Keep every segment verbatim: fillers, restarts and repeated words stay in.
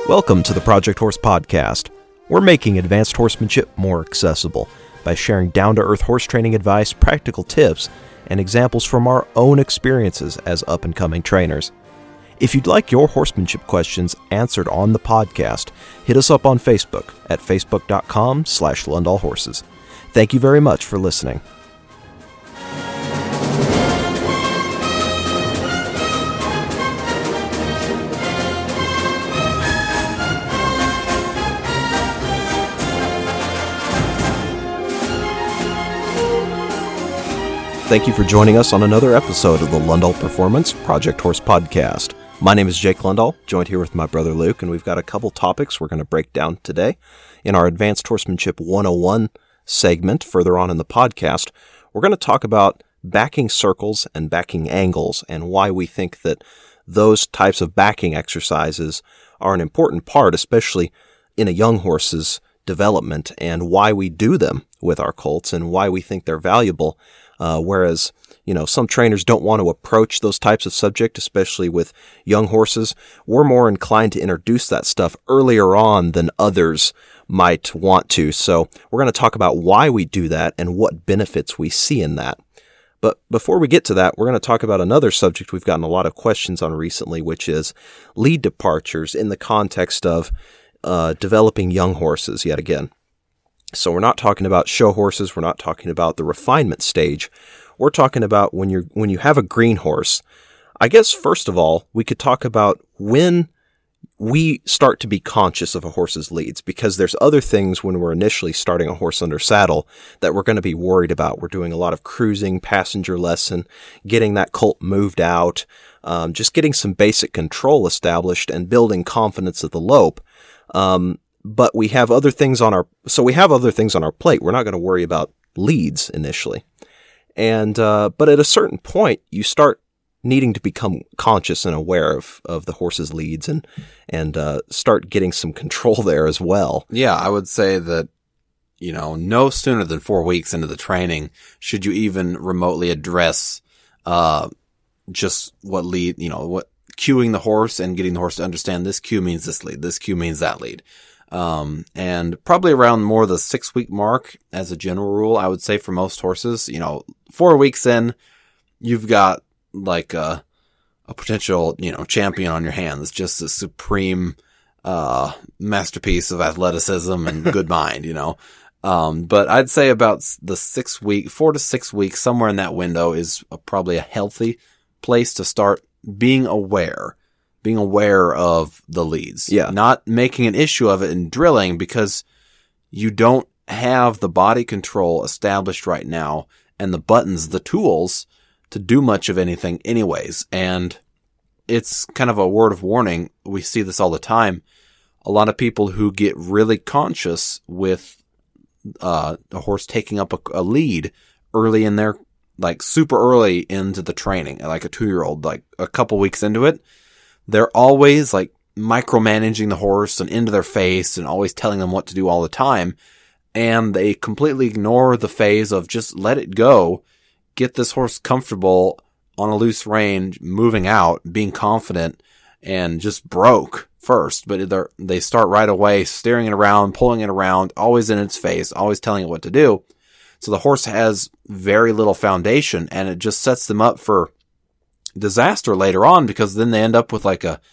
Welcome to the Project Horse Podcast. We're making advanced horsemanship more accessible by sharing down-to-earth horse training advice, practical tips, and examples from our own experiences as up-and-coming trainers. If you'd like your horsemanship questions answered on the podcast, hit us up on Facebook at facebook.com slash Lundahl Horses. Thank you very much for listening. Thank you for joining us on another episode of the Lundahl Performance Project Horse Podcast. My name is Jake Lundahl, joined here with my brother Luke, and we've got a couple topics we're going to break down today. In our Advanced Horsemanship one oh one segment, further on in the podcast, we're going to talk about backing circles and backing angles and why we think that those types of backing exercises are an important part, especially in a young horse's development, and why we do them with our colts and why we think they're valuable. Uh, whereas, you know, some trainers don't want to approach those types of subject, especially with young horses. We're more inclined to introduce that stuff earlier on than others might want to. So we're going to talk about why we do that and what benefits we see in that. But before we get to that, we're going to talk about another subject we've gotten a lot of questions on recently, which is lead departures in the context of uh, developing young horses yet again. So we're not talking about show horses. We're not talking about the refinement stage. We're talking about when you're when you have a green horse. I guess first of all, we could talk about when we start to be conscious of a horse's leads, because there's other things when we're initially starting a horse under saddle that we're going to be worried about. We're doing a lot of cruising, passenger lesson, getting that colt moved out, um, just getting some basic control established and building confidence at the lope. Um, But we have other things on our, so we have other things on our plate. We're not going to worry about leads initially. And, uh, but at a certain point, you start needing to become conscious and aware of, of the horse's leads and, and, uh, start getting some control there as well. Yeah, I would say that, you know, no sooner than four weeks into the training should you even remotely address, uh, just what lead, you know, what cueing the horse and getting the horse to understand this cue means this lead, this cue means that lead. Um, and probably around more the six week mark as a general rule, I would say for most horses, you know, four weeks in, you've got like a, a potential, you know, champion on your hands, just a supreme, uh, masterpiece of athleticism and good mind, you know. Um, but I'd say about the six week, four to six weeks, somewhere in that window is a, probably a healthy place to start being aware. Being aware of the leads. Yeah. Not making an issue of it in drilling because you don't have the body control established right now and the buttons, the tools to do much of anything anyways. And it's kind of a word of warning. We see this all the time. A lot of people who get really conscious with uh, a horse taking up a, a lead early in their, like super early into the training, like a two-year-old, like a couple weeks into it, they're always like micromanaging the horse and into their face and always telling them what to do all the time. And they completely ignore the phase of just let it go, get this horse comfortable on a loose rein, moving out, being confident, and just broke first. But they're, they start right away steering it around, pulling it around, always in its face, always telling it what to do. So the horse has very little foundation, and it just sets them up for disaster later on, because then they end up with like a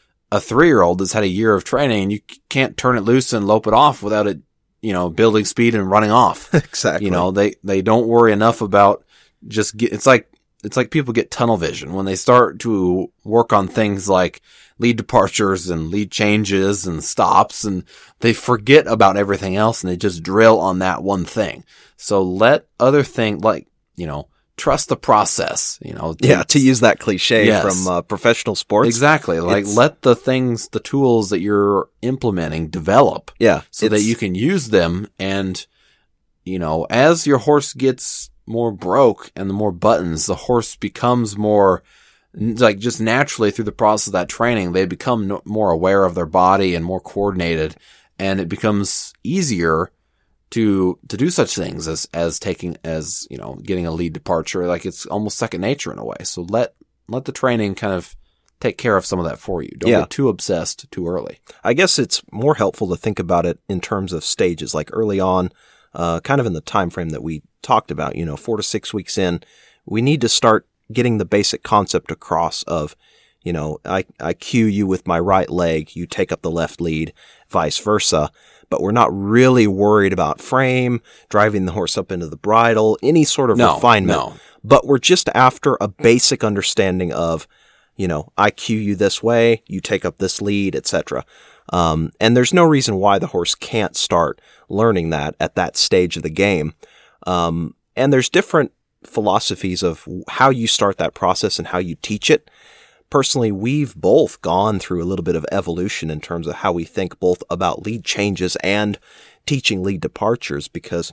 a three-year-old that's had a year of training, and you can't turn it loose and lope it off without it, you know, building speed and running off. Exactly. You know, they they don't worry enough about just get, it's like it's like people get tunnel vision when they start to work on things like lead departures and lead changes and stops, and they forget about everything else and they just drill on that one thing. So let other things, like, you know, trust the process, you know. Yeah, to use that cliche yes. from uh, professional sports. Exactly. Like, it's, let the things, the tools that you're implementing develop. Yeah. So that you can use them. And, you know, as your horse gets more broke and the more buttons, the horse becomes more, like, just naturally through the process of that training, they become no, more aware of their body and more coordinated. And it becomes easier to, to do such things as, as taking, as, you know, getting a lead departure. Like, it's almost second nature in a way. So let, let the training kind of take care of some of that for you. Don't Yeah. get too obsessed too early. I guess it's more helpful to think about it in terms of stages, like early on, uh, kind of in the time frame that we talked about, you know, four to six weeks in, we need to start getting the basic concept across of, you know, I, I cue you with my right leg, you take up the left lead, vice versa. But we're not really worried about frame, driving the horse up into the bridle, any sort of No, refinement. no. But we're just after a basic understanding of, you know, I cue you this way, you take up this lead, et cetera. Um, and there's no reason why the horse can't start learning that at that stage of the game. Um, and there's different philosophies of how you start that process and how you teach it. Personally, we've both gone through a little bit of evolution in terms of how we think both about lead changes and teaching lead departures, because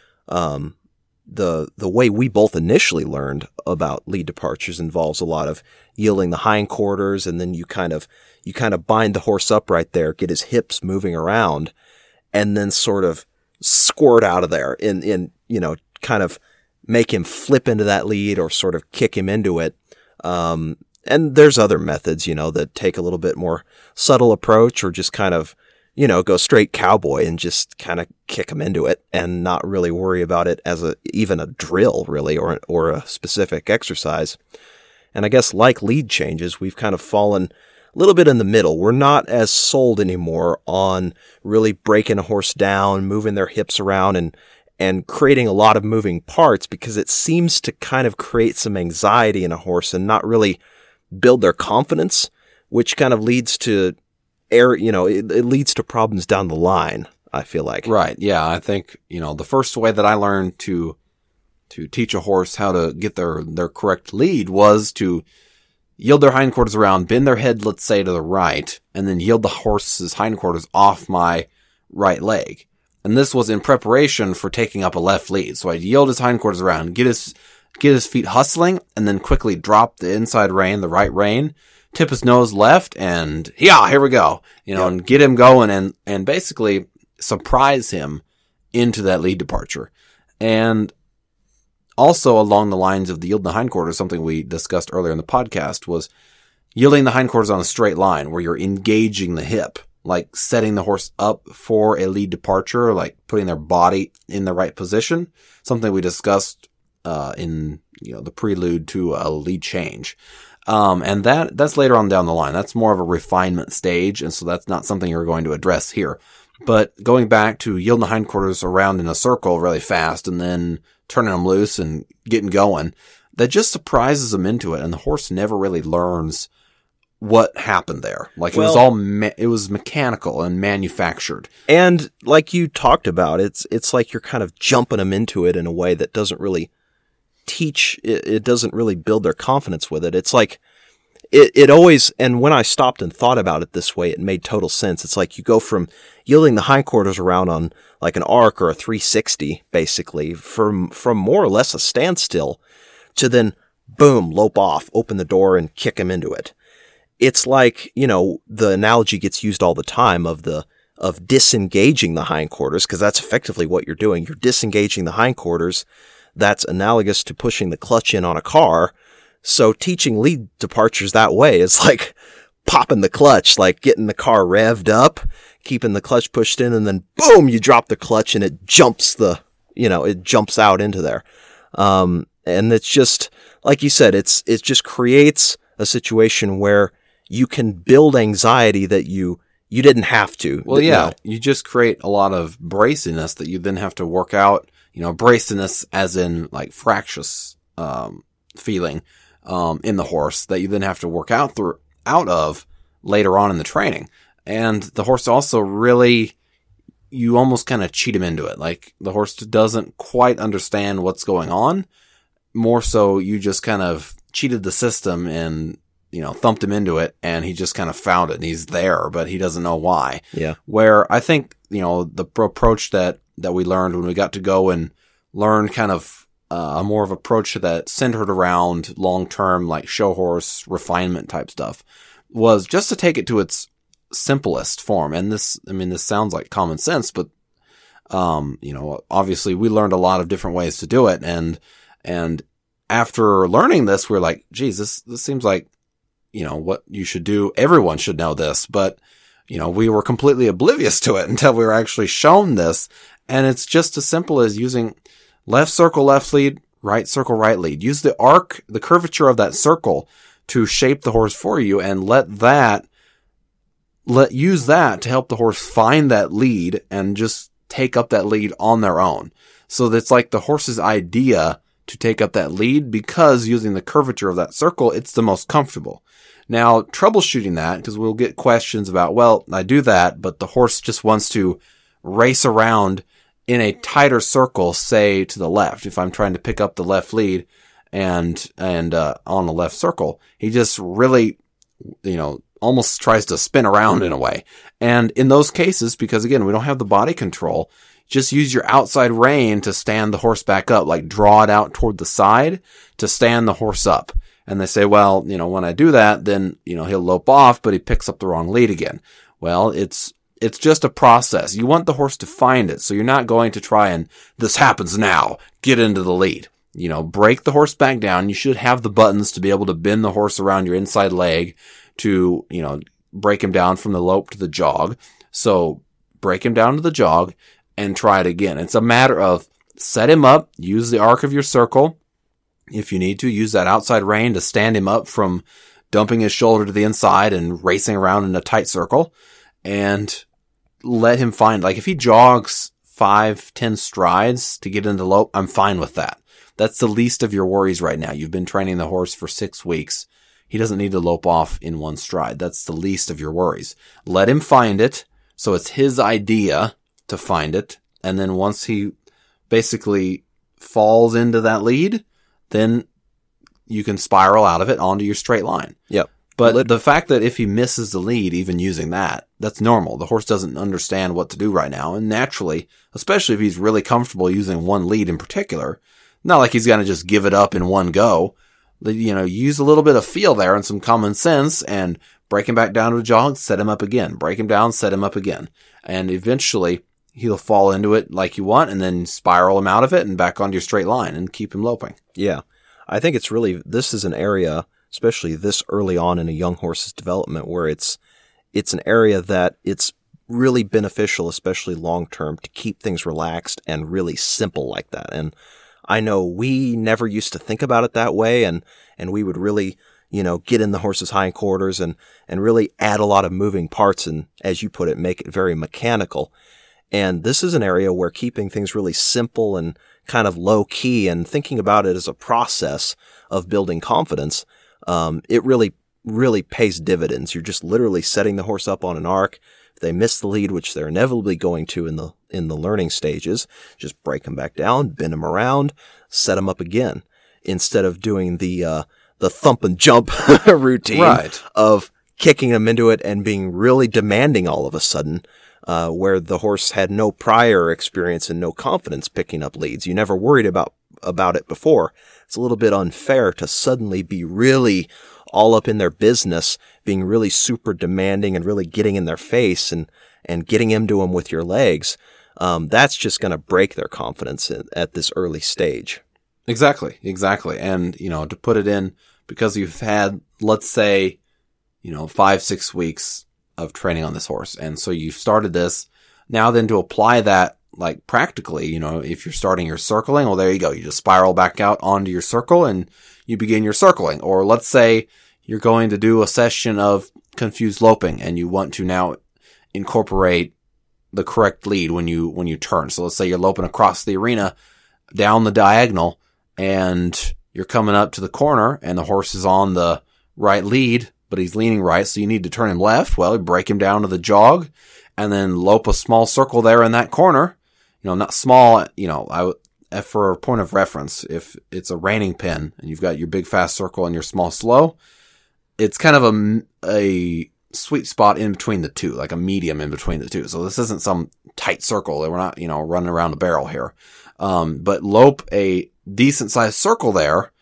um, the the way we both initially learned about lead departures involves a lot of yielding the hindquarters, and then you kind of you kind of bind the horse up right there, get his hips moving around, and then sort of squirt out of there in in you know kind of make him flip into that lead or sort of kick him into it. Um, and there's other methods, you know, that take a little bit more subtle approach, or just kind of, you know, go straight cowboy and just kind of kick him into it and not really worry about it as a, even a drill really, or, or a specific exercise. And I guess like lead changes, we've kind of fallen a little bit in the middle. We're not as sold anymore on really breaking a horse down, moving their hips around and, and creating a lot of moving parts, because it seems to kind of create some anxiety in a horse and not really build their confidence, which kind of leads to air, you know, it, it leads to problems down the line, I feel like. Right. Yeah. I think, you know, the first way that I learned to, to teach a horse how to get their, their correct lead was to yield their hindquarters around, bend their head, let's say, to the right, and then yield the horse's hindquarters off my right leg. And this was in preparation for taking up a left lead. So I'd yield his hindquarters around, get his, get his feet hustling, and then quickly drop the inside rein, the right rein, tip his nose left, and yeah, here we go. You know, Yep. and get him going and, and basically surprise him into that lead departure. And also along the lines of the yield the hindquarters, something we discussed earlier in the podcast was yielding the hindquarters on a straight line where you're engaging the hip, like setting the horse up for a lead departure, like putting their body in the right position. Something we discussed, uh, in, you know, the prelude to a lead change. Um, and that, that's later on down the line. That's more of a refinement stage. And so that's not something you're going to address here. But going back to yielding the hindquarters around in a circle really fast and then turning them loose and getting going, that just surprises them into it. And the horse never really learns what happened there. Like Well- it was all, me- it was mechanical and manufactured. And like you talked about, it's it's like you're kind of jumping them into it in a way that doesn't really teach, it, it doesn't really build their confidence with it. It's like, it, it always, and when I stopped and thought about it this way, it made total sense. It's like you go from yielding the hindquarters around on like an arc or a three sixty, basically, from, from more or less a standstill, to then, boom, lope off, open the door and kick him into it. It's like, you know, the analogy gets used all the time of the, of disengaging the hindquarters, because that's effectively what you're doing. You're disengaging the hindquarters. That's analogous to pushing the clutch in on a car. So teaching lead departures that way is like popping the clutch, like getting the car revved up, keeping the clutch pushed in, and then boom, you drop the clutch and it jumps the, you know, it jumps out into there. Um, and it's just, like you said, it's, it just creates a situation where you can build anxiety that you, you didn't have to. Well, you yeah, know. you just create a lot of braciness that you then have to work out, you know, braciness as in like fractious, um, feeling, um, in the horse that you then have to work out through, out of later on in the training. And the horse also really, you almost kind of cheat him into it. Like the horse doesn't quite understand what's going on. More so, you just kind of cheated the system and, you know, thumped him into it, and he just kind of found it and he's there, but he doesn't know why. Yeah. Where I think, you know, the approach that, that we learned when we got to go and learn kind of uh, a more of approach that centered around long-term, like show horse refinement type stuff, was just to take it to its simplest form. And this, I mean, this sounds like common sense, but, um, you know, obviously we learned a lot of different ways to do it. And, and after learning this, we're like, geez, this, this seems like you know, what you should do. Everyone should know this, but, you know, we were completely oblivious to it until we were actually shown this. And it's just as simple as using left circle, left lead, right circle, right lead. Use the arc, the curvature of that circle to shape the horse for you, and let that, let, use that to help the horse find that lead and just take up that lead on their own. So that's like the horse's idea to take up that lead, because using the curvature of that circle, it's the most comfortable. Now, troubleshooting that, because we'll get questions about, well, I do that, but the horse just wants to race around in a tighter circle, say to the left. If I'm trying to pick up the left lead and, and, uh, on the left circle, he just really, you know, almost tries to spin around in a way. And in those cases, because again, we don't have the body control, just use your outside rein to stand the horse back up, like draw it out toward the side to stand the horse up. And they say, well, you know, when I do that, then, you know, he'll lope off, but he picks up the wrong lead again. Well, it's, it's just a process. You want the horse to find it. So you're not going to try and, this happens now, get into the lead. You know, break the horse back down. You should have the buttons to be able to bend the horse around your inside leg to, you know, break him down from the lope to the jog. So break him down to the jog and try it again. It's a matter of set him up, use the arc of your circle. If you need to, use that outside rein to stand him up from dumping his shoulder to the inside and racing around in a tight circle, and let him find, like if he jogs five, ten strides to get into lope, I'm fine with that. That's the least of your worries right now. You've been training the horse for six weeks. He doesn't need to lope off in one stride. That's the least of your worries. Let him find it. So it's his idea to find it. And then once he basically falls into that lead, then you can spiral out of it onto your straight line. Yep. But Let- the fact that if he misses the lead, even using that, that's normal. The horse doesn't understand what to do right now. And naturally, especially if he's really comfortable using one lead in particular, not like he's going to just give it up in one go. You know, use a little bit of feel there and some common sense, and break him back down to a jog, set him up again. Break him down, set him up again. And eventually he'll fall into it like you want, and then spiral him out of it and back onto your straight line and keep him loping. Yeah. I think it's really, this is an area, especially this early on in a young horse's development, where it's, it's an area that it's really beneficial, especially long term, to keep things relaxed and really simple like that. And I know we never used to think about it that way, and, and we would really, you know, get in the horse's hindquarters and, and really add a lot of moving parts and, as you put it, make it very mechanical. And this is an area where keeping things really simple and kind of low key and thinking about it as a process of building confidence, um, it really, really pays dividends. You're just literally setting the horse up on an arc. If they miss the lead, which they're inevitably going to in the, in the learning stages, just break them back down, bend them around, set them up again, instead of doing the, uh, the thump and jump routine Right. of kicking them into it and being really demanding all of a sudden. Uh, where the horse had no prior experience and no confidence picking up leads. You never worried about, about it before. It's a little bit unfair to suddenly be really all up in their business, being really super demanding and really getting in their face and, and getting into them with your legs. Um, that's just going to break their confidence in, at this early stage. Exactly. Exactly. And, you know, to put it in, because you've had, let's say, you know, five, six weeks of training on this horse. And so you've started this. Now then, to apply that, like practically, you know, if you're starting your circling, well, there you go. You just spiral back out onto your circle and you begin your circling. Or let's say you're going to do a session of confused loping and you want to now incorporate the correct lead when you, when you turn. So let's say you're loping across the arena down the diagonal and you're coming up to the corner and the horse is on the right lead, but he's leaning right, so you need to turn him left. Well, you break him down to the jog and then lope a small circle there in that corner. You know, not small, you know, I would, for a point of reference, if it's a reining pin and you've got your big fast circle and your small slow, it's kind of a, a sweet spot in between the two, like a medium in between the two. So this isn't some tight circle that we're not, you know, running around the barrel here. Um, but lope a decent sized circle there.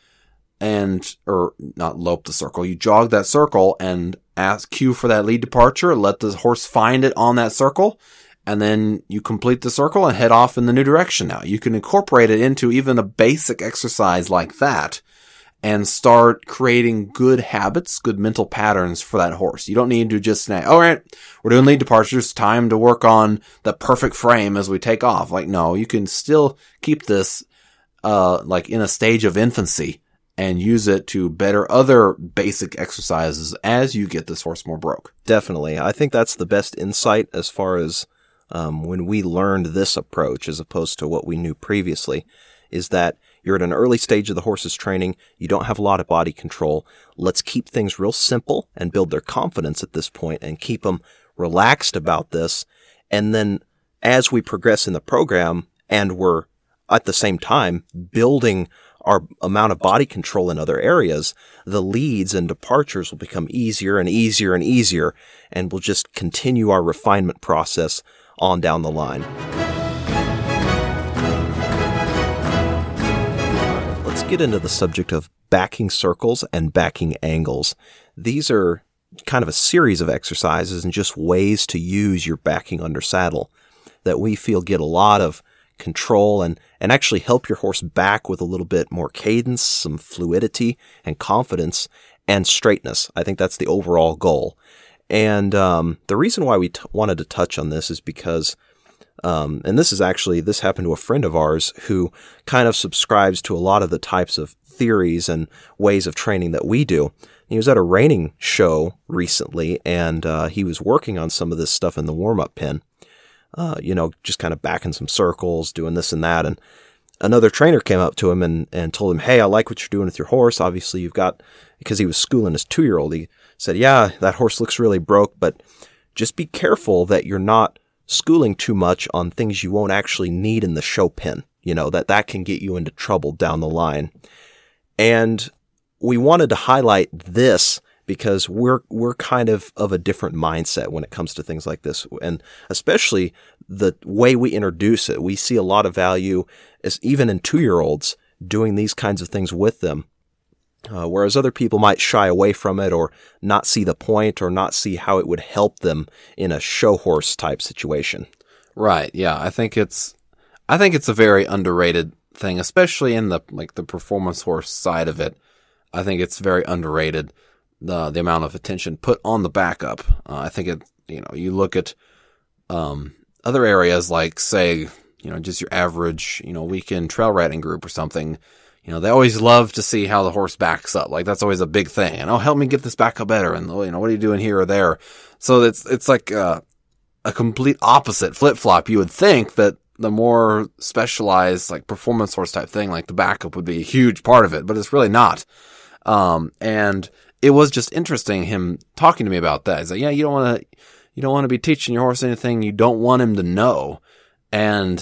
And, or not lope the circle, you jog that circle and ask, cue for that lead departure, let the horse find it on that circle, and then you complete the circle and head off in the new direction now. You can incorporate it into even a basic exercise like that, and start creating good habits, good mental patterns for that horse. You don't need to just say, all right, we're doing lead departures, time to work on the perfect frame as we take off. Like, no, you can still keep this, uh, like in a stage of infancy and use it to better other basic exercises as you get this horse more broke. Definitely. I think that's the best insight as far as, um, when we learned this approach as opposed to what we knew previously, is that you're at an early stage of the horse's training. You don't have a lot of body control. Let's keep things real simple and build their confidence at this point and keep them relaxed about this. And then as we progress in the program and we're at the same time building our amount of body control in other areas, the leads and departures will become easier and easier and easier, and we'll just continue our refinement process on down the line. Let's get into the subject of backing circles and backing angles. These are kind of a series of exercises and just ways to use your backing under saddle that we feel get a lot of control and, and actually help your horse back with a little bit more cadence, some fluidity and confidence and straightness. I think that's the overall goal. And um, the reason why we t- wanted to touch on this is because Um, and this is actually, this happened to a friend of ours who kind of subscribes to a lot of the types of theories and ways of training that we do. He was at a reining show recently, and uh, he was working on some of this stuff in the warm-up pen, uh, you know, just kind of backing some circles, doing this and that. And another trainer came up to him and, and told him, hey, I like what you're doing with your horse. Obviously, you've got, because he was schooling his two-year-old, he said, yeah, that horse looks really broke, but just be careful that you're not schooling too much on things you won't actually need in the show pen, you know, that that can get you into trouble down the line. And we wanted to highlight this because we're we're kind of of a different mindset when it comes to things like this, and especially the way we introduce it. We see a lot of value as even in two-year-olds doing these kinds of things with them. Uh, whereas other people might shy away from it or not see the point or not see how it would help them in a show horse type situation. Right. Yeah. I think it's, I think it's a very underrated thing, especially in the, like the performance horse side of it. I think it's very underrated, the, the amount of attention put on the backup. Uh, I think it, you know, you look at, um, other areas like, say, you know, just your average, you know, weekend trail riding group or something. You know, they always love to see how the horse backs up. Like, that's always a big thing. And, oh, help me get this back up better. And, you know, what are you doing here or there? So it's, it's like a, a complete opposite flip-flop. You would think that the more specialized, like, performance horse type thing, like the backup would be a huge part of it, but it's really not. Um, and it was just interesting him talking to me about that. He's like, yeah, you don't want to, you don't want to be teaching your horse anything you don't want him to know. And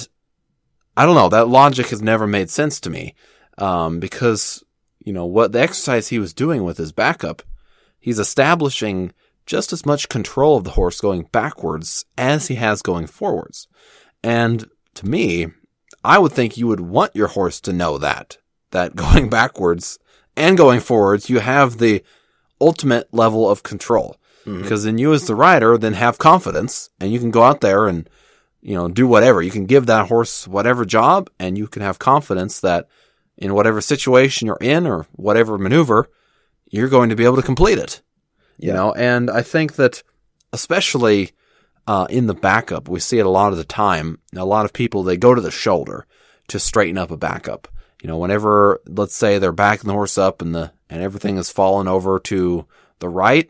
I don't know, that logic has never made sense to me. Um, because, you know, what the exercise he was doing with his backup, he's establishing just as much control of the horse going backwards as he has going forwards. And to me, I would think you would want your horse to know that, that going backwards and going forwards, you have the ultimate level of control. Mm-hmm. Because then you as the rider then have confidence and you can go out there and, you know, do whatever. You can give that horse whatever job and you can have confidence that in whatever situation you're in or whatever maneuver, you're going to be able to complete it. You yeah. know, and I think that especially uh, in the backup, we see it a lot of the time. A lot of people, they go to the shoulder to straighten up a backup. You know, whenever, let's say they're backing the horse up and the and everything is fallen over to the right.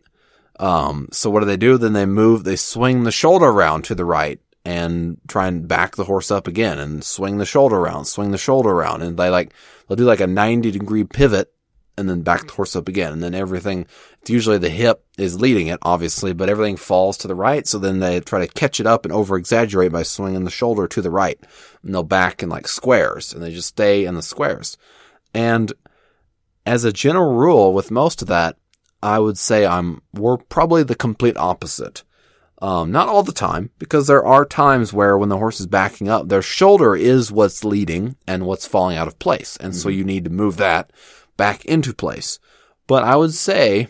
Um, so what do they do? Then they move, they swing the shoulder around to the right and try and back the horse up again and swing the shoulder around, swing the shoulder around. And they like, they'll do like a ninety degree pivot and then back the horse up again. And then everything, it's usually the hip is leading it, obviously, but everything falls to the right. So then they try to catch it up and over exaggerate by swinging the shoulder to the right. And they'll back in like squares and they just stay in the squares. And as a general rule with most of that, I would say I'm, we're probably the complete opposite. Um, not all the time, because there are times where when the horse is backing up, their shoulder is what's leading and what's falling out of place. And mm-hmm. so you need to move that back into place. But I would say,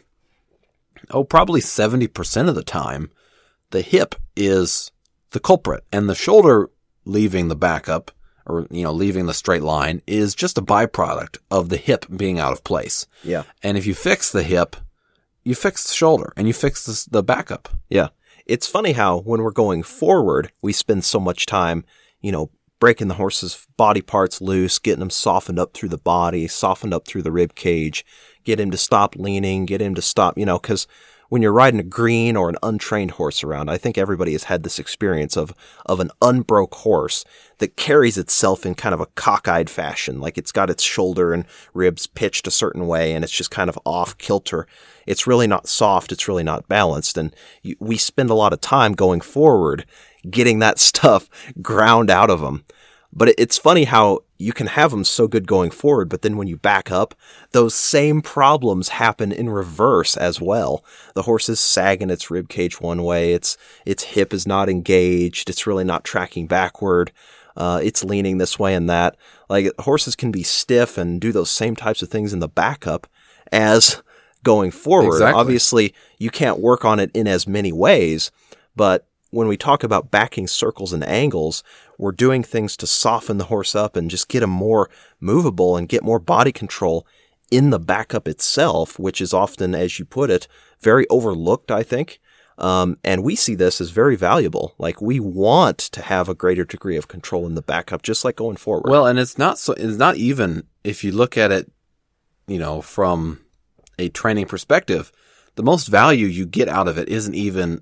oh, probably seventy percent of the time, the hip is the culprit and the shoulder leaving the backup or, you know, leaving the straight line is just a byproduct of the hip being out of place. Yeah. And if you fix the hip, you fix the shoulder and you fix the, the backup. Yeah. It's funny how when we're going forward, we spend so much time, you know, breaking the horse's body parts loose, getting him softened up through the body, softened up through the rib cage, get him to stop leaning, get him to stop, you know, because when you're riding a green or an untrained horse around, I think everybody has had this experience of, of an unbroke horse that carries itself in kind of a cockeyed fashion. Like it's got its shoulder and ribs pitched a certain way and it's just kind of off kilter. It's really not soft. It's really not balanced. And you, we spend a lot of time going forward, getting that stuff ground out of them. But it's funny how you can have them so good going forward, but then when you back up, those same problems happen in reverse as well. The horse is sagging its rib cage one way, its its hip is not engaged, it's really not tracking backward, uh, it's leaning this way and that. Like horses can be stiff and do those same types of things in the backup as going forward. Exactly. Obviously, you can't work on it in as many ways, but when we talk about backing circles and angles, we're doing things to soften the horse up and just get him more movable and get more body control in the backup itself, which is often, as you put it, very overlooked, I think. Um, and we see this as very valuable. Like we want to have a greater degree of control in the backup, just like going forward. Well, and it's not so, it's not even, if you look at it, you know, from a training perspective, the most value you get out of it isn't even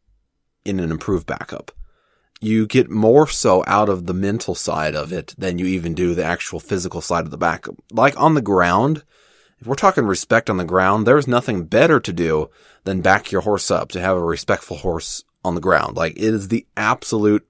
in an improved backup. You get more so out of the mental side of it than you even do the actual physical side of the backup. Like on the ground, if we're talking respect on the ground, there's nothing better to do than back your horse up, to have a respectful horse on the ground. Like it is the absolute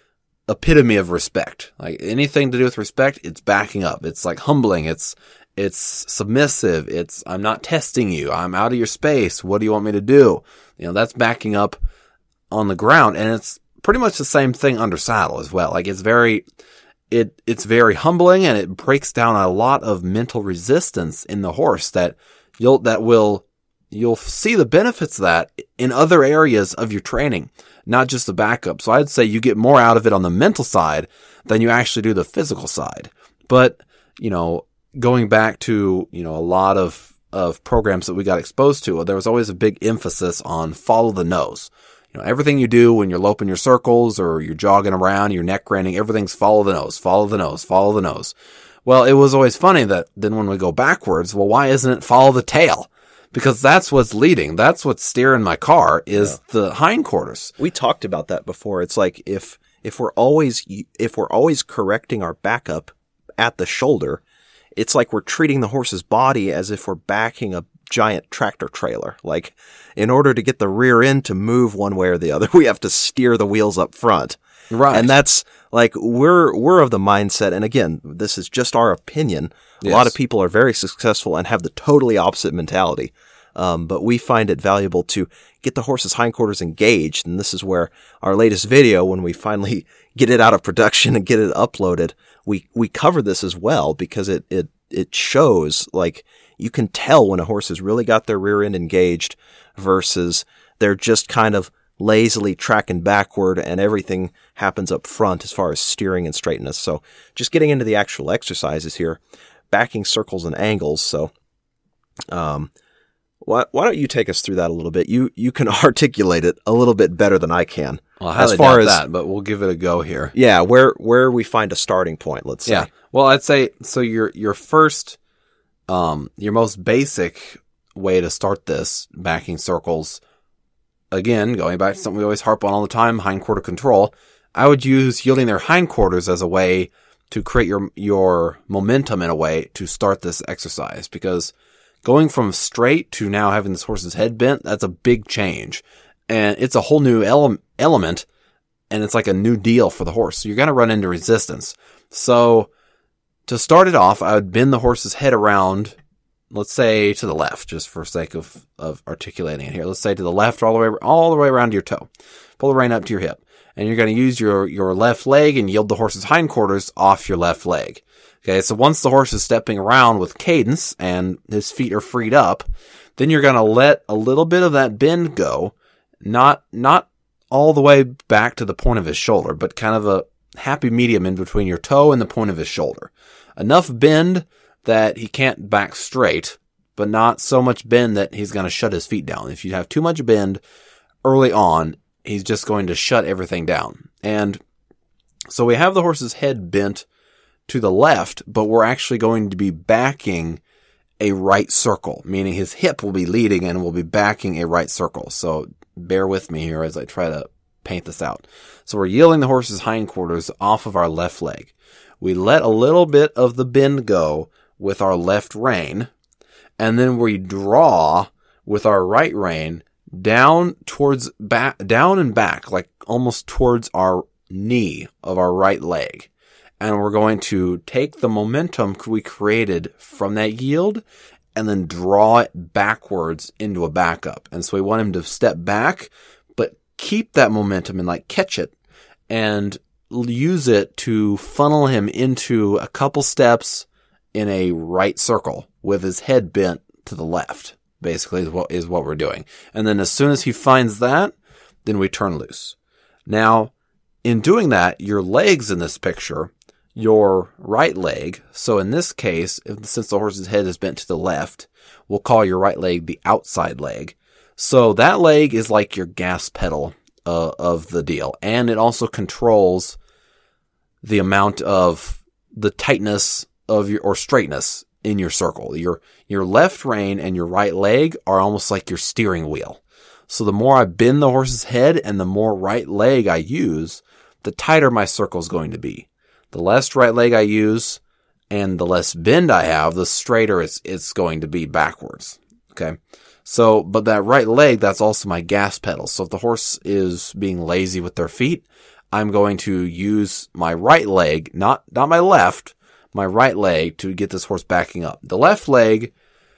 epitome of respect. Like anything to do with respect, it's backing up. It's like humbling. It's, it's submissive. It's, I'm not testing you. I'm out of your space. What do you want me to do? You know, that's backing up on the ground, and it's pretty much the same thing under saddle as well. Like it's very, it, it's very humbling, and it breaks down a lot of mental resistance in the horse that you'll, that will, you'll see the benefits of that in other areas of your training, not just the backup. So I'd say you get more out of it on the mental side than you actually do the physical side. But, you know, going back to, you know, a lot of, of programs that we got exposed to, there was always a big emphasis on follow the nose. You know, everything you do when you're loping your circles or you're jogging around, you're neck reining, everything's follow the nose, follow the nose, follow the nose. Well, it was always funny that then when we go backwards, well, why isn't it follow the tail? Because that's what's leading. That's what's steering my car is yeah. the hindquarters. We talked about that before. It's like if, if we're always, if we're always correcting our backup at the shoulder, it's like we're treating the horse's body as if we're backing a giant tractor trailer. Like in order to get the rear end to move one way or the other, we have to steer the wheels up front. Right. And that's like, we're, we're of the mindset. And again, this is just our opinion. Yes. A lot of people are very successful and have the totally opposite mentality. Um, but we find it valuable to get the horse's hindquarters engaged. And this is where our latest video, when we finally get it out of production and get it uploaded, we, we cover this as well, because it, it, it shows like you can tell when a horse has really got their rear end engaged versus they're just kind of lazily tracking backward and everything happens up front as far as steering and straightness. So just getting into the actual exercises here, backing circles and angles. So, um, why, why don't you take us through that a little bit? You, you can articulate it a little bit better than I can. Well, as far as that, but we'll give it a go here. Yeah. Where, where we find a starting point, let's say. Yeah. Well, I'd say, so your, your first, um, your most basic way to start this backing circles, again, going back to something we always harp on all the time, hindquarter control, I would use yielding their hindquarters as a way to create your, your momentum in a way to start this exercise, because going from straight to now having this horse's head bent, that's a big change. And it's a whole new ele- element, and it's like a new deal for the horse. So you're going to run into resistance. So to start it off, I would bend the horse's head around, let's say to the left, just for sake of, of articulating it here. Let's say to the left all the way, all the way around to your toe. Pull the rein up to your hip. And you're going to use your, your left leg and yield the horse's hindquarters off your left leg. Okay, so once the horse is stepping around with cadence and his feet are freed up, then you're going to let a little bit of that bend go, not, not all the way back to the point of his shoulder, but kind of a, happy medium in between your toe and the point of his shoulder. Enough bend that he can't back straight, but not so much bend that he's going to shut his feet down. If you have too much bend early on, he's just going to shut everything down. And so we have the horse's head bent to the left, but we're actually going to be backing a right circle, meaning his hip will be leading and we'll be backing a right circle. So bear with me here as I try to paint this out. So we're yielding the horse's hindquarters off of our left leg. We let a little bit of the bend go with our left rein, and then we draw with our right rein down towards back, down and back, like almost towards our knee of our right leg. And we're going to take the momentum we created from that yield and then draw it backwards into a backup. And so we want him to step back, but keep that momentum and like catch it and use it to funnel him into a couple steps in a right circle with his head bent to the left, basically is what, is what we're doing. And then as soon as he finds that, then we turn loose. Now, in doing that, your legs in this picture, your right leg, so in this case, if, since the horse's head is bent to the left, we'll call your right leg the outside leg. So that leg is like your gas pedal uh, of the deal. And it also controls the amount of the tightness of your, or straightness in your circle. Your, your left rein and your right leg are almost like your steering wheel. So the more I bend the horse's head and the more right leg I use, the tighter my circle is going to be. The less right leg I use and the less bend I have, the straighter it's, it's going to be backwards. Okay. So, but that right leg, that's also my gas pedal. So if the horse is being lazy with their feet, I'm going to use my right leg, not, not my left, my right leg to get this horse backing up. The left leg,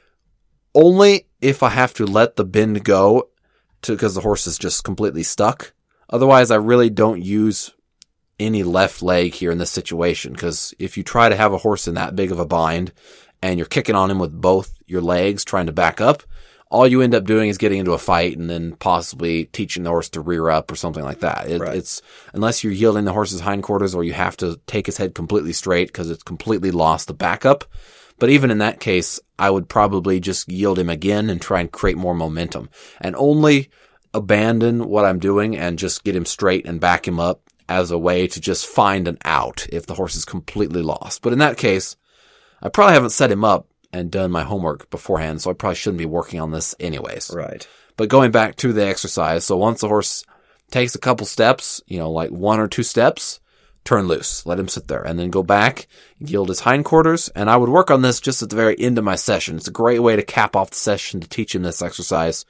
only if I have to let the bend go to, because the horse is just completely stuck. Otherwise, I really don't use any left leg here in this situation, because if you try to have a horse in that big of a bind and you're kicking on him with both your legs trying to back up, all you end up doing is getting into a fight and then possibly teaching the horse to rear up or something like that. It, right. It's unless you're yielding the horse's hindquarters or you have to take his head completely straight because it's completely lost the backup. But even in that case, I would probably just yield him again and try and create more momentum and only abandon what I'm doing and just get him straight and back him up as a way to just find an out if the horse is completely lost. But in that case, I probably haven't set him up and done my homework beforehand, so I probably shouldn't be working on this anyways. Right. But going back to the exercise, so once the horse takes a couple steps, you know, like one or two steps, turn loose, let him sit there, and then go back, yield his hindquarters, and I would work on this just at the very end of my session. It's a great way to cap off the session to teach him this exercise.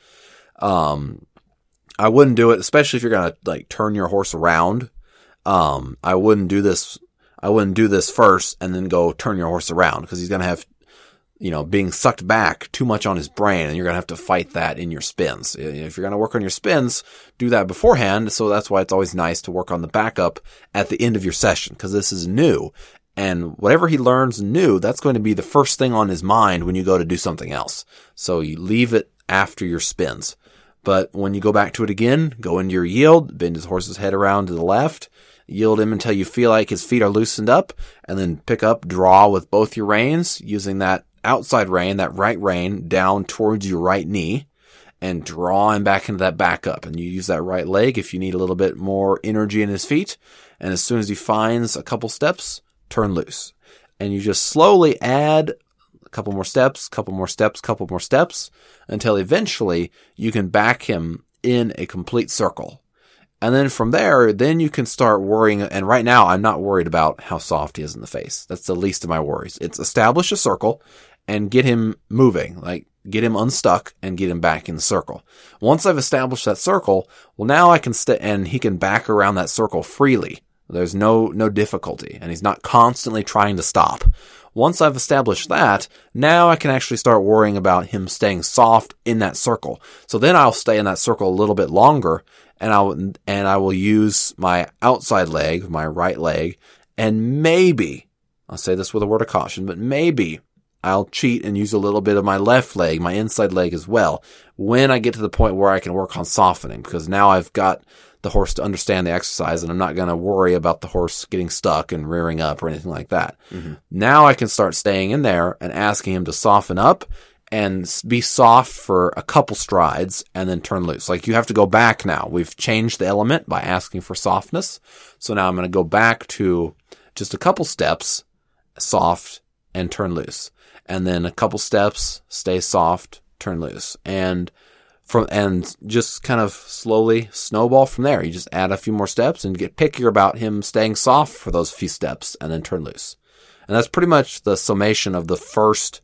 Um, I wouldn't do it, especially if you're going to like turn your horse around. Um, I wouldn't do this. I wouldn't do this first and then go turn your horse around because he's going to have, you know, being sucked back too much on his brain, and you're going to have to fight that in your spins. If you're going to work on your spins, do that beforehand. So that's why it's always nice to work on the backup at the end of your session, because this is new. And whatever he learns new, that's going to be the first thing on his mind when you go to do something else. So you leave it after your spins. But when you go back to it again, go into your yield, bend his horse's head around to the left, yield him until you feel like his feet are loosened up, and then pick up, draw with both your reins, using that outside rein, that right rein, down towards your right knee, and draw him back into that backup. And you use that right leg if you need a little bit more energy in his feet. And as soon as he finds a couple steps, turn loose. And you just slowly add a couple more steps, couple more steps, couple more steps, until eventually you can back him in a complete circle. And then from there, then you can start worrying. And right now, I'm not worried about how soft he is in the face. That's the least of my worries. It's establish a circle and get him moving, like get him unstuck and get him back in the circle. Once I've established that circle, well, now I can st- and he can back around that circle freely. There's no, no difficulty, and he's not constantly trying to stop. Once I've established that, now I can actually start worrying about him staying soft in that circle. So then I'll stay in that circle a little bit longer, and I'll, and I will use my outside leg, my right leg, and maybe, I'll say this with a word of caution, but maybe I'll cheat and use a little bit of my left leg, my inside leg as well, when I get to the point where I can work on softening, because now I've got the horse to understand the exercise, and I'm not going to worry about the horse getting stuck and rearing up or anything like that. Mm-hmm. Now I can start staying in there and asking him to soften up and be soft for a couple strides and then turn loose. Like, you have to go back now. We've changed the element by asking for softness. So now I'm going to go back to just a couple steps, soft, and turn loose. And then a couple steps, stay soft, turn loose. And from, and just kind of slowly snowball from there. You just add a few more steps and get pickier about him staying soft for those few steps and then turn loose. And that's pretty much the summation of the first,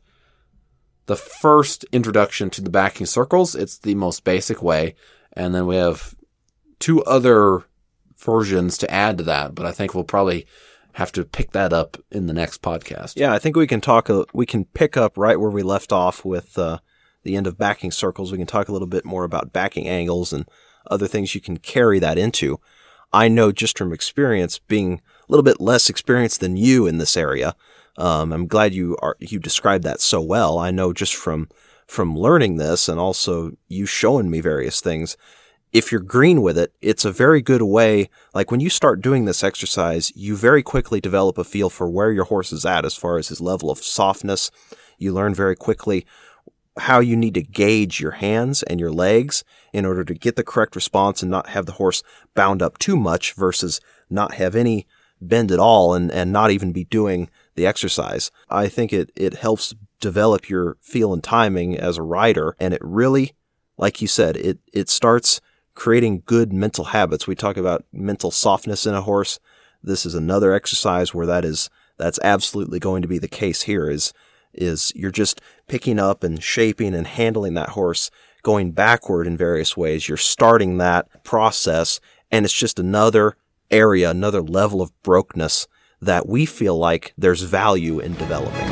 the first introduction to the backing circles. It's the most basic way. And then we have two other versions to add to that, but I think we'll probably have to pick that up in the next podcast. Yeah, I think we can talk, uh, we can pick up right where we left off with, uh, the end of backing circles. We can talk a little bit more about backing angles and other things you can carry that into. I know just from experience, being a little bit less experienced than you in this area, um, I'm glad you are, you described that so well. I know just from, from learning this and also you showing me various things, if you're green with it, it's a very good way. Like, when you start doing this exercise, you very quickly develop a feel for where your horse is at as far as his level of softness. You learn very quickly how you need to gauge your hands and your legs in order to get the correct response and not have the horse bound up too much versus not have any bend at all and, and not even be doing the exercise. I think it, it helps develop your feel and timing as a rider. And it really, like you said, it, it starts creating good mental habits. We talk about mental softness in a horse. This is another exercise where that is, that's absolutely going to be the case here is, is you're just picking up and shaping and handling that horse, going backward in various ways. You're starting that process, and it's just another area, another level of brokenness that we feel like there's value in developing.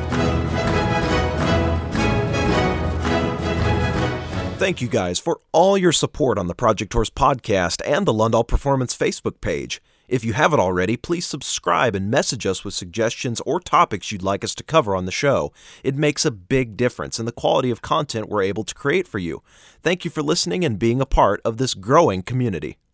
Thank you guys for all your support on the Project Horse podcast and the Lundall Performance Facebook page. If you haven't already, please subscribe and message us with suggestions or topics you'd like us to cover on the show. It makes a big difference in the quality of content we're able to create for you. Thank you for listening and being a part of this growing community.